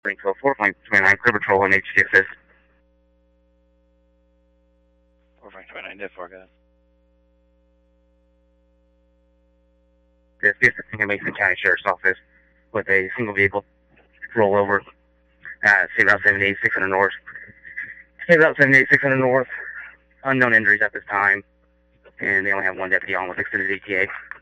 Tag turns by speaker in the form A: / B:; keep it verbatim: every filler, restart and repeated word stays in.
A: So four point two nine, clear patrol and H D assist.
B: four point two nine, div four, go ahead.
A: This is the Mason County Sheriff's Office with a single vehicle rollover at State Route seventy-eight, six hundred North. State Route seventy-eight, six hundred North. Unknown injuries at this time, and they only have one deputy on with extended E T A.